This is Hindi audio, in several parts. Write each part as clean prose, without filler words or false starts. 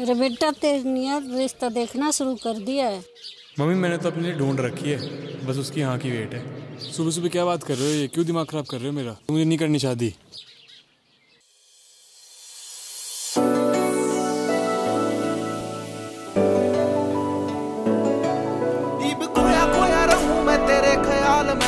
अरे बेटा, तेरी नियत रिश्ता देखना शुरू कर दिया है। मम्मी मैंने तो अपने लिए ढूंढ रखी है, बस उसकी हाँ की वेट है। सुबह सुबह क्या बात कर रहे हो? ये क्यों दिमाग खराब कर रहे हो मेरा? मुझे नहीं करनी शादी। खोया खोया रहूं मैं तेरे ख्याल में,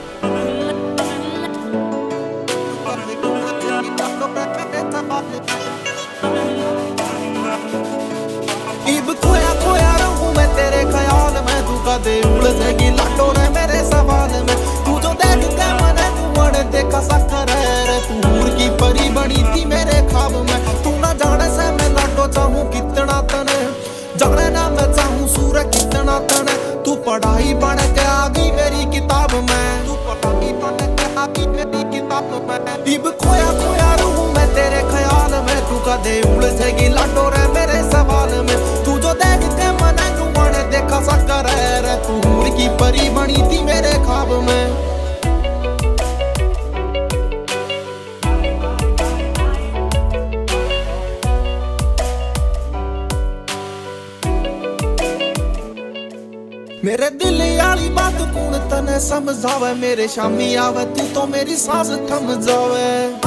खोया खोया रहूं मैं तेरे ख्याल में। तू कदे उलझेगी लाटो रे मेरे सवाल में। तू जो देख के मने तू मने देखा सकर रे। तू हूर की परी बनी थी मेरे ख्वाब में। तू ना जाने से मैं लाटो चाहूं कितना तने, जाने ना मैं चाहूं सूरज कितना तने। तू पढ़ाई पढ़ के आ गई मेरी किताब में। तू पढ़ाई पढ़ के आ गई मेरी किताब में। इब खोया खोया रहूं मैं तेरे ख्याल में। तू कदे उलझेगी लाटो रे मेरे सवाल में। तू जो देख के मने तू मने देखा सकर रे। तू हूर की परी बनी थी मेरे ख्वाब में। मेरे दिल वाली बात कौन तने समझावे। मेरे शामी आवे तू तो मेरी सांस थम जावे।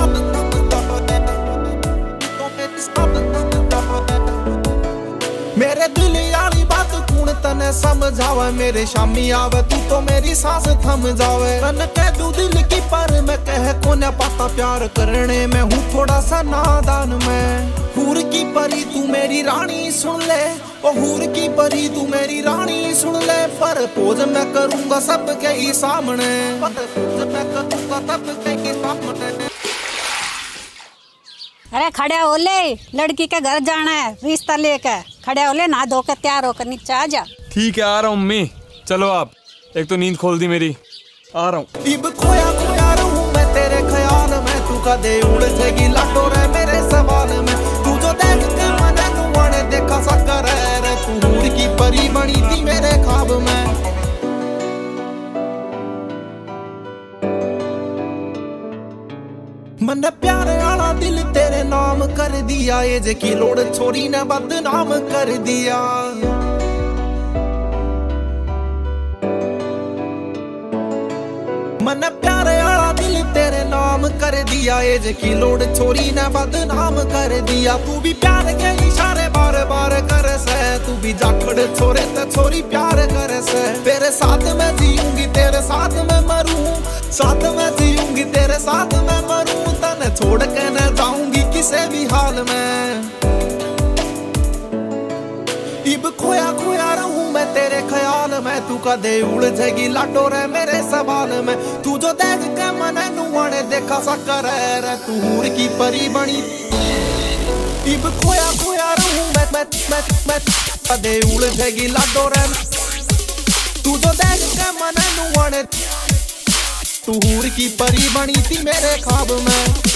मेरे दिल वाली बात कौन तने समझावे। मेरे शामी आवे तू तो मेरी सांस थम जावे। तन कह दूं दिल की पर मैं कह कोने पाता प्यार करने में हूँ थोड़ा सा नादान में। हूर की परी तू मेरी रानी सुन ले, ओ हूर की परी तू मेरी रानी सुन ले। पर पोज मैं करूंगा सबके ही सामने। पोज मैं करूंगा सबके ही सामने। अरे खड़े हो ले, लड़की के घर जाना है रिश्ता लेकर। खड़े हो ले, नहा धो के तैयार होकर नीचे आ जा। ठीक है आ रहा हूँ मम्मी, चलो आप। एक तो नींद खोल दी मेरी, आ रहा हूँ। इब खोया खोया रहूं मैं तेरे ख्याल में। तू कदे उलझेगी लाटो रे मेरे सवाल में। तू जो देख के मने तू मने देखा सकर रे। तू हूर की परी बनी थी मेरे ख्वाब में। मैंने प्यारे वाला दिल तेरे नाम कर दिया। ये जे की लोड़ छोरी ने बदनाम कर दिया। मैंने प्यारे वाला दिल तेरे नाम कर दिया। ये जे की लोड़ छोरी ने बदनाम कर दिया। तू भी प्यार के इशारे बार बार करे से। तू भी जाखड़ छोरे ते छोरी प्यार करे से। तेरे साथ मैं जीऊंगी तेरे साथ मैं मरूं। साथ में जीऊंगी तेरे साथ मैं मरूं। तने छोड़ के न जाऊंगी किसी भी हाल में। इब खोया खोया रहूं मैं तेरे ख्याल में। तू कदे उलझेगी लाटो रे मेरे सवाल में। तू जो देख के मने नुआने देखा सकर रे। तू हूर की परी बनी। इब खोया खोया रहूं मैं कदे उलझेगी लाटो रे। तू जो देख के मने नुआने। तू हूर की परी बनी थी मेरे ख्वाब में।